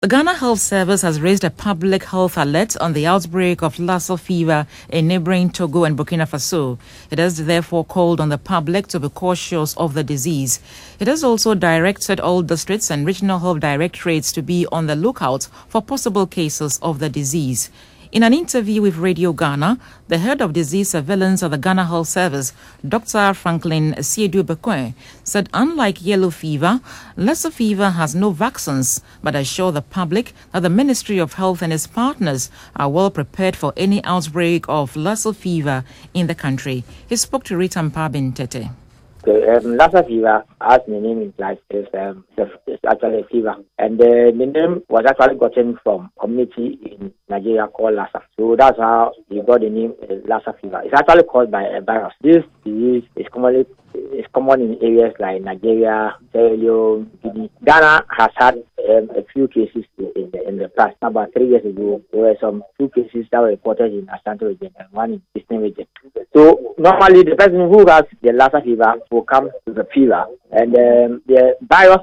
The Ghana Health Service has raised a public health alert on the outbreak of Lassa fever in neighboring Togo and Burkina Faso. It has therefore called on the public to be cautious of the disease. It has also directed all districts and regional health directorates to be on the lookout for possible cases of the disease. In an interview with Radio Ghana, the head of disease surveillance of the Ghana Health Service, Dr. Franklin Siedu-Bequin, said unlike yellow fever, Lassa fever has no vaccines, but assured the public that the Ministry of Health and its partners are well prepared for any outbreak of Lassa fever in the country. He spoke to Rita Mpabin Tete. Lassa fever, as the name implies, is actually a fever. And the name was actually gotten from community in Nigeria called Lassa. So that's how you got the name Lassa fever. It's actually caused by a virus. This disease is common in areas like Nigeria, Sierra Leone, Guinea. Ghana has had a few cases in the past. About 3 years ago, there were some 2 cases that were reported in Ashanti region and 1 in Eastern region. So normally the person who has the Lassa fever will come to the fever, and the virus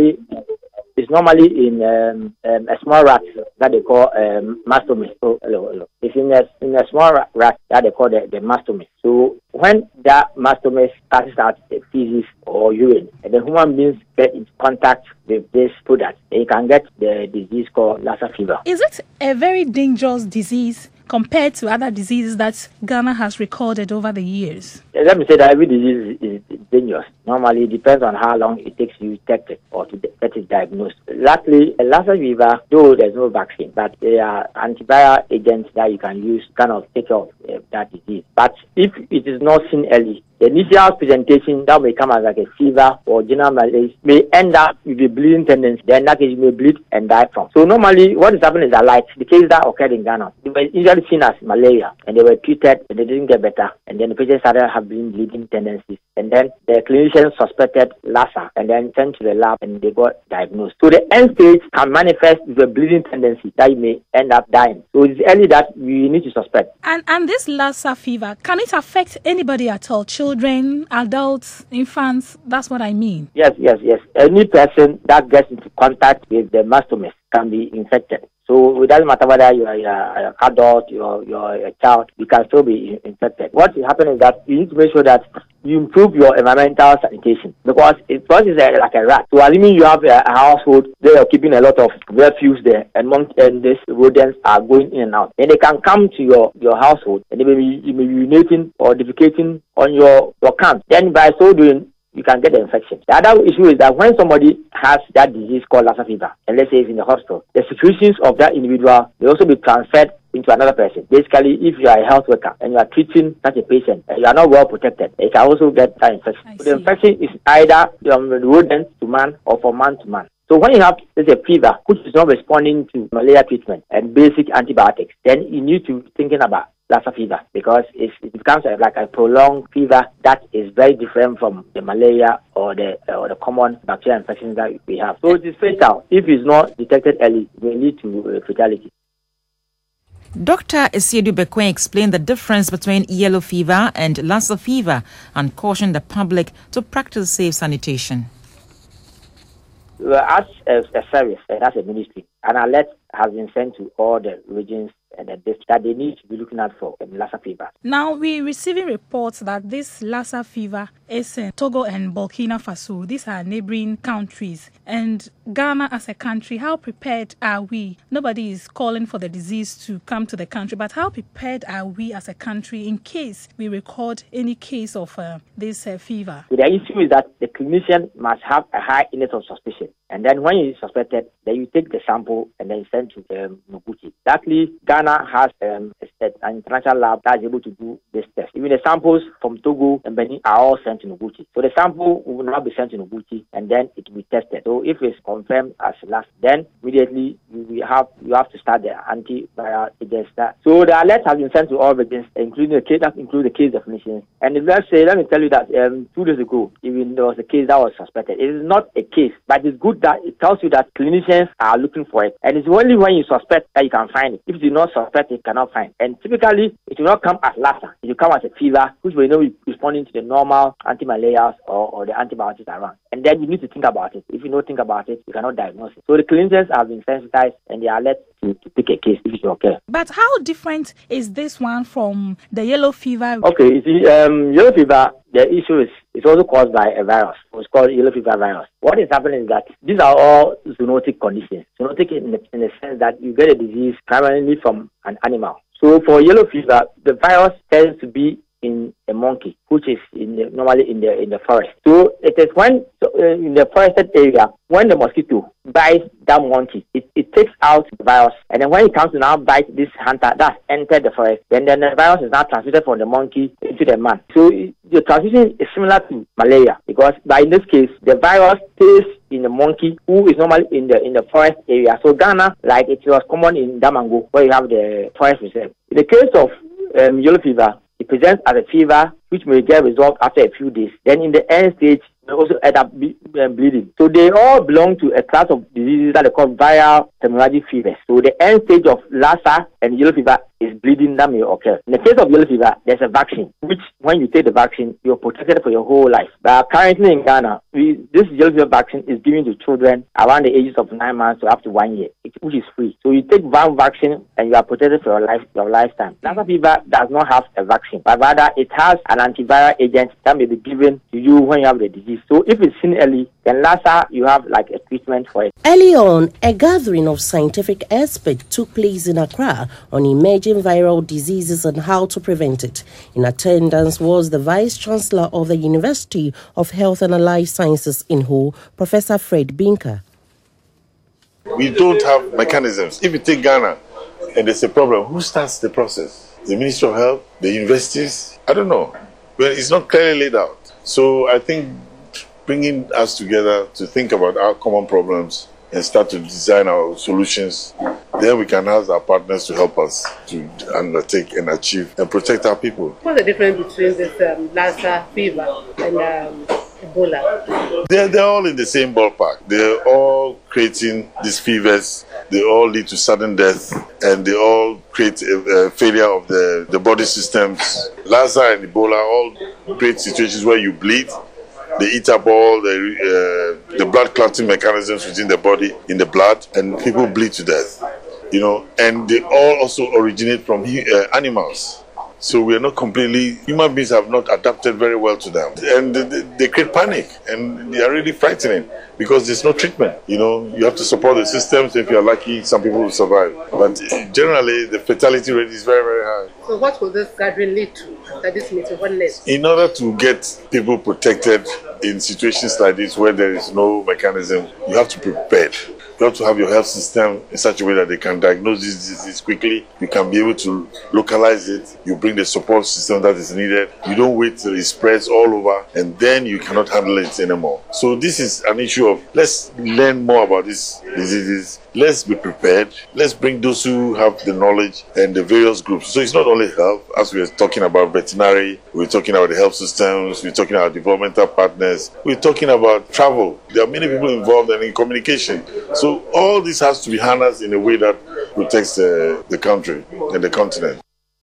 is normally in a small rat that they call mastomys. So it's in a small rat that they call the mastomys. So when that mastomys passes out the feces or urine, and the human beings get in contact with this product, they can get the disease called Lassa fever. Is it a very dangerous disease compared to other diseases that Ghana has recorded over the years? Let me say that every disease is dangerous. Normally, it depends on how long it takes you to detect it or to get it diagnosed. Lastly, Lassa fever, though there's no vaccine, but there are antiviral agents that you can use to kind of take care of that disease. But if it is not seen early, the initial presentation that may come as like a fever or general malaise may end up with a bleeding tendency. Then that case you may bleed and die from. So normally what is happening is that like the case that occurred in Ghana, they were usually seen as malaria and they were treated and they didn't get better. And then the patient started having bleeding tendencies. And then the clinician suspected Lassa and then sent to the lab and they got diagnosed. So the end stage can manifest with a bleeding tendency that you may end up dying. So it's early that you need to suspect. And this Lassa fever, can it affect anybody at all? Children, adults, infants? That's what I mean. Yes. Any person that gets into contact with the mastomys can be infected. So it doesn't matter whether you are an adult, you're a child, you can still be infected. What will happen is that you need to make sure that you improve your environmental sanitation, because it first is like a rat. So assuming you have a household, they are keeping a lot of refuse there, and these rodents are going in and out. And they can come to your household and they may be urinating or defecating on your camp. Then by so doing, you can get the infection. The other issue is that when somebody has that disease called Lassa fever, and let's say it's in the hospital, the secretions of that individual will also be transferred into another person. Basically, if you are a health worker and you are treating such a patient and you are not well protected, you can also get that infection. So the infection is either from rodent to man or from man to man. So when you have a fever which is not responding to malaria treatment and basic antibiotics, then you need to be thinking about Lassa fever, because it becomes like a prolonged fever that is very different from the malaria or the common bacterial infections that we have. So it is fatal. If it's not detected early, it may lead to fatality. Dr. Siedu-Bequin explained the difference between yellow fever and Lassa fever and cautioned the public to practice safe sanitation. As a service and as a ministry, an alert has been sent to all the regions and the districts that they need to be looking out for Lassa fever. Now, we're receiving reports that this Lassa fever is in Togo and Burkina Faso. These are neighboring countries. And Ghana as a country, how prepared are we? Nobody is calling for the disease to come to the country, but how prepared are we as a country in case we record any case of this fever? So the issue is that the clinician must have a high index of suspicion. And then when you suspected, then you take the sample and then send to Noguchi. Luckily, Ghana has an international lab that is able to do this test. Even the samples from Togo and Benin are all sent to Noguchi. So the sample will now be sent to Noguchi and then it will be tested. So if it's confirmed as Lassa, then immediately you have to start the antiviral against that. So the alert has been sent to all regions, including the case definitions. And let me tell you that 2 days ago, even there was a case that was suspected. It is not a case, but it's good that it tells you that clinicians are looking for it. And it's only when you suspect that you can find it. If you do not suspect, you cannot find. And typically, it will not come as Lassa. It will come as a fever, which will not be responding to the normal anti-malarials or the antibiotics around. And then you need to think about it. If you don't think about it, you cannot diagnose it. So the clinicians have been sensitized and they are let to pick a case if it occurs. But how different is this one from the yellow fever? Okay, you see, yellow fever, the issue is it's also caused by a virus. It's called yellow fever virus. What is happening is that these are all zoonotic conditions. Zoonotic in the sense that you get a disease primarily from an animal. So for yellow fever, the virus tends to be in a monkey, which is normally in the forest. So it is when in the forested area, when the mosquito bites that monkey, it takes out the virus, and then when it comes to now bite this hunter that entered the forest, then the virus is now transmitted from the monkey into the man. So the transmission is similar to malaria, because in this case, the virus stays in the monkey who is normally in the forest area. So Ghana, like it was common in Damango, where you have the forest reserve. In the case of yellow fever, it presents as a fever which may get resolved after a few days. Then in the end stage, they also end up bleeding. So they all belong to a class of diseases that are called viral hemorrhagic fevers. So the end stage of Lassa and yellow fever is bleeding that may occur. In the case of yellow fever, there's a vaccine, which when you take the vaccine, you're protected for your whole life. But currently in Ghana, this yellow fever vaccine is given to children around the ages of 9 months to up to 1 year, which is free. So you take one vaccine and you are protected for your lifetime. Lassa fever does not have a vaccine, but rather it has an antiviral agent that may be given to you when you have the disease. So if it's seen early, then Lassa, you have like a treatment for it. Early on, a gathering of scientific experts took place in Accra on emerging viral diseases and how to prevent it. In attendance was the Vice Chancellor of the University of Health and Allied Sciences in Ho, Professor Fred Binka. We don't have mechanisms. If you take Ghana and there's a problem, who starts the process? The Ministry of Health, the universities? I don't know. Well, it's not clearly laid out. So I think bringing us together to think about our common problems and start to design our solutions, then we can ask our partners to help us to undertake and achieve and protect our people. What's the difference between this Lassa fever and Ebola? They're all in the same ballpark. They're all creating these fevers. They all lead to sudden death, and they all create a failure of the body systems. Lassa and Ebola all create situations where you bleed. They eat up all the blood clotting mechanisms within the body, in the blood, and people bleed to death. You know, and they all also originate from animals. So we are not completely, human beings have not adapted very well to them. And they create panic, and they are really frightening because there's no treatment. You know, you have to support the systems. If you're lucky, some people will survive. But generally, the fatality rate is very, very high. So what will this gathering lead to after this meeting? What next? In order to get people protected in situations like this where there is no mechanism, you have to be prepared. You have to have your health system in such a way that they can diagnose this disease quickly. You can be able to localize it. You bring the support system that is needed. You don't wait till it spreads all over and then you cannot handle it anymore. So this is an issue of let's learn more about these diseases. Let's be prepared. Let's bring those who have the knowledge and the various groups. So it's not only health, as we are talking about veterinary, we're talking about the health systems, we're talking about developmental partners, we're talking about travel. There are many people involved and in communication. So all this has to be harnessed in a way that protects the country and the continent.